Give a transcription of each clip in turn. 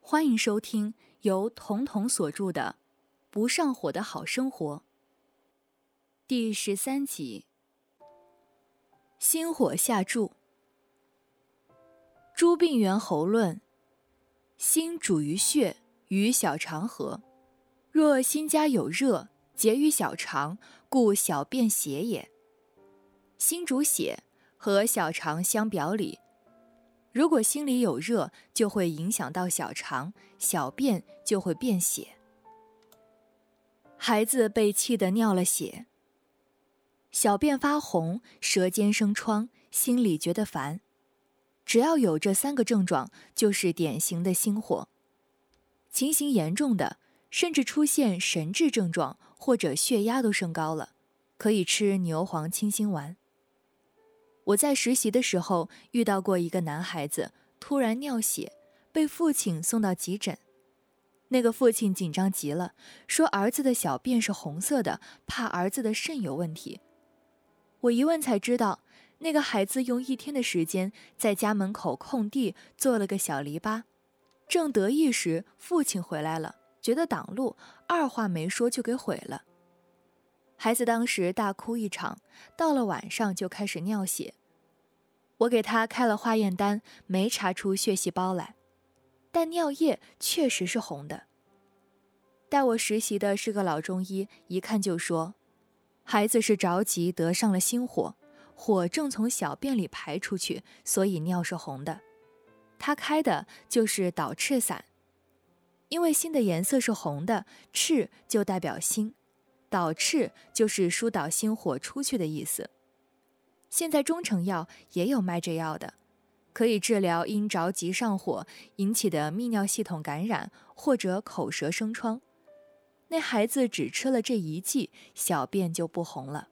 欢迎收听由彤彤所著的《不上火的好生活》第13集。心火下注。诸病源候论。心主于血，与小肠合。若心家有热，结于小肠，故小便血也。心主血，和小肠相表里。如果心里有热，就会影响到小肠，小便就会变血。孩子被气得尿了血，小便发红，舌尖生疮，心里觉得烦。只要有这3个症状，就是典型的心火。情形严重的，甚至出现神志症状，或者血压都升高了，可以吃牛黄清心丸。我在实习的时候遇到过一个男孩子突然尿血，被父亲送到急诊。那个父亲紧张极了，说儿子的小便是红色的，怕儿子的肾有问题。我一问才知道，那个孩子用1天的时间在家门口空地做了个小篱笆，正得意时父亲回来了，觉得挡路，二话没说就给毁了。孩子当时大哭一场，到了晚上就开始尿血。我给他开了化验单，没查出血细胞来，但尿液确实是红的。带我实习的是个老中医，一看就说，孩子是着急得上了心火，火正从小便里排出去，所以尿是红的。他开的就是导赤散，因为心的颜色是红的，赤就代表心，导赤就是疏导心火出去的意思。现在中成药也有卖这药的，可以治疗因着急上火引起的泌尿系统感染或者口舌生疮。那孩子只吃了这1剂，小便就不红了。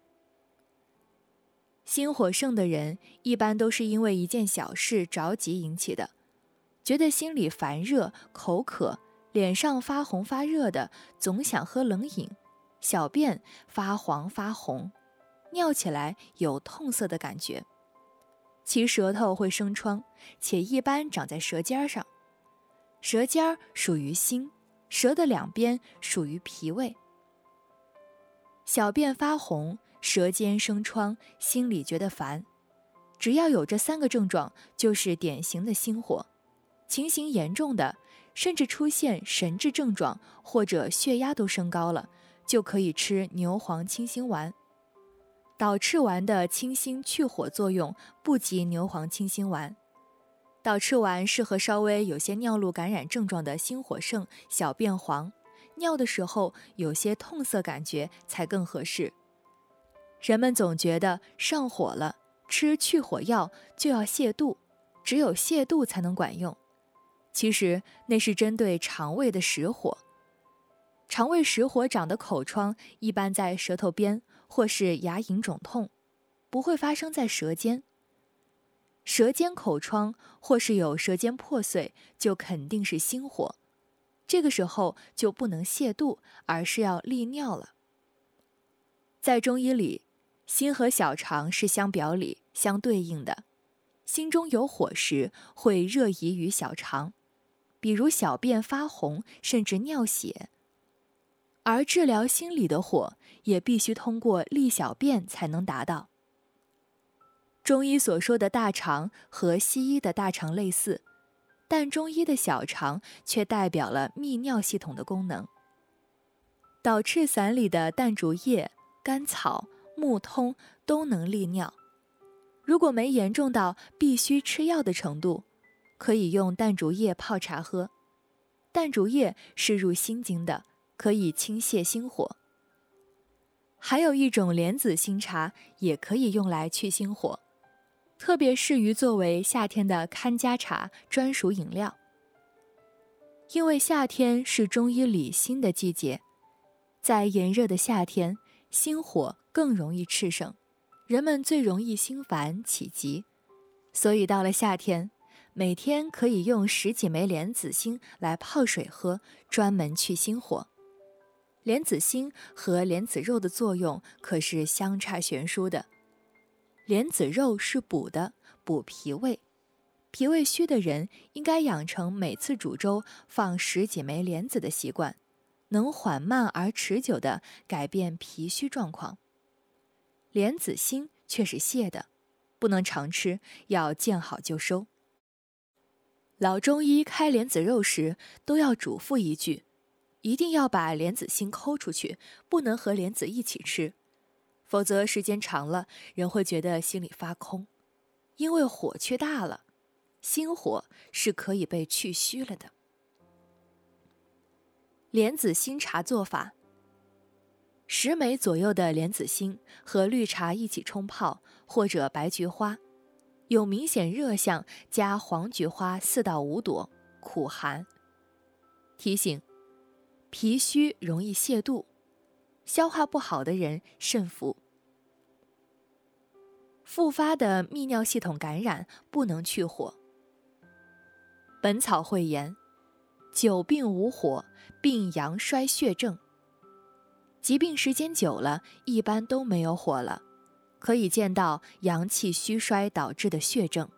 心火盛的人一般都是因为一件小事着急引起的，觉得心里烦热、口渴，脸上发红发热的，总想喝冷饮，小便发黄发红，尿起来有痛涩的感觉，其舌头会生疮，且一般长在舌尖上。舌尖属于心，舌的2边属于脾胃。小便发红，舌尖生疮，心里觉得烦，只要有这3个症状，就是典型的心火。情形严重的，甚至出现神志症状，或者血压都升高了，就可以吃牛黄清心丸。导赤丸的清心去火作用不及牛黄清心丸。导赤丸适合稍微有些尿路感染症状的心火盛、小便黄，尿的时候有些痛涩感觉才更合适。人们总觉得上火了，吃去火药就要泻肚，只有泻肚才能管用。其实那是针对肠胃的实火。肠胃实火长的口疮一般在舌头边或是牙龈肿痛，不会发生在舌尖。舌尖口疮或是有舌尖破碎，就肯定是心火。这个时候就不能泻肚，而是要利尿了。在中医里，心和小肠是相表里、相对应的。心中有火时，会热移于小肠，比如小便发红，甚至尿血。而治疗心里的火，也必须通过利小便才能达到。中医所说的大肠和西医的大肠类似，但中医的小肠却代表了泌尿系统的功能。导赤散里的淡竹叶、甘草、木通都能利尿。如果没严重到必须吃药的程度，可以用淡竹叶泡茶喝。淡竹叶是入心经的，可以清泻心火。还有一种莲子心茶也可以用来去心火，特别适于作为夏天的看家茶专属饮料。因为夏天是中医里心的季节，在炎热的夏天，心火更容易炽盛，人们最容易心烦起急，所以到了夏天，每天可以用10几枚莲子心来泡水喝，专门去心火。莲子心和莲子肉的作用可是相差悬殊的。莲子肉是补的，补脾胃； 脾胃虚的人应该养成每次煮粥放10几枚莲子的习惯，能缓慢而持久地改变脾虚状况。莲子心却是泻的，不能常吃，要见好就收。老中医开莲子肉时都要嘱咐一句，一定要把莲子心抠出去，不能和莲子一起吃，否则时间长了，人会觉得心里发空，因为火去大了，心火是可以被去虚了的。莲子心茶做法：10枚左右的莲子心和绿茶一起冲泡，或者白菊花，有明显热象加黄菊花4到5朵，苦寒。提醒：脾虚容易泻肚，消化不好的人慎服。复发的泌尿系统感染不能去火。本草汇言：久病无火，病阳衰血症。疾病时间久了，一般都没有火了，可以见到阳气虚衰导致的血症。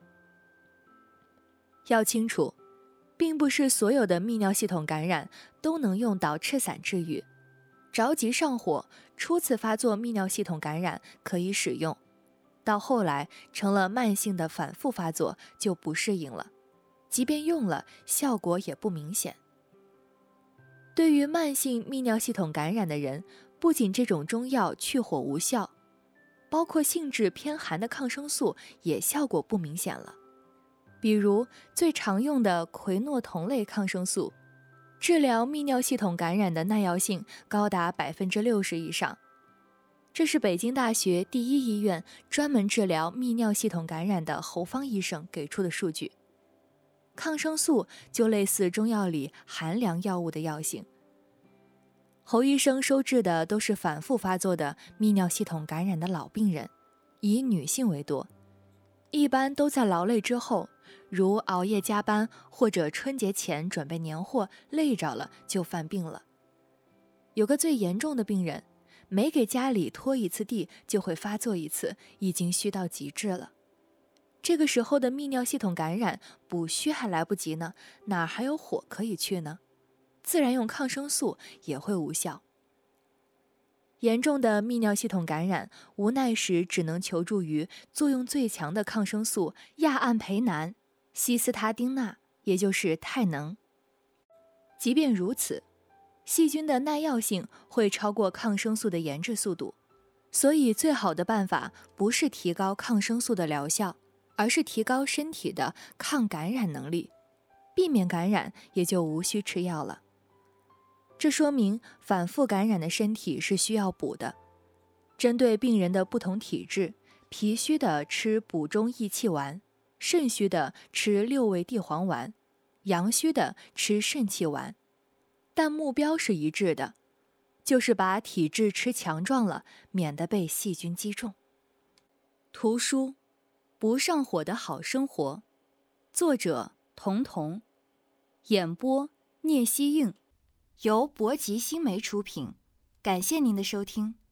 要清楚，并不是所有的泌尿系统感染都能用导赤散治愈。着急上火，初次发作泌尿系统感染可以使用，到后来成了慢性的反复发作就不适应了，即便用了，效果也不明显。对于慢性泌尿系统感染的人，不仅这种中药去火无效，包括性质偏寒的抗生素也效果不明显了。比如最常用的喹诺酮类抗生素，治疗泌尿系统感染的耐药性高达60%以上。这是北京大学第一医院专门治疗泌尿系统感染的侯芳医生给出的数据。抗生素就类似中药里寒凉药物的药性。侯医生收治的都是反复发作的泌尿系统感染的老病人，以女性为多，一般都在劳累之后，如熬夜加班或者春节前准备年货累着了就犯病了。有个最严重的病人，每给家里拖一次地就会发作一次，已经虚到极致了。这个时候的泌尿系统感染补虚还来不及呢，哪还有火可以去呢？自然用抗生素也会无效。严重的泌尿系统感染，无奈时只能求助于作用最强的抗生素亚胺培南、西斯他丁钠，也就是太能。即便如此，细菌的耐药性会超过抗生素的研制速度，所以最好的办法不是提高抗生素的疗效，而是提高身体的抗感染能力，避免感染也就无需吃药了。这说明反复感染的身体是需要补的。针对病人的不同体质，脾虚的吃补中益气丸，肾虚的吃6味地黄丸，阳虚的吃肾气丸，但目标是一致的，就是把体质吃强壮了，免得被细菌击中。图书《不上火的好生活》，作者童童，演播聂希应，由博吉新媒出品。感谢您的收听。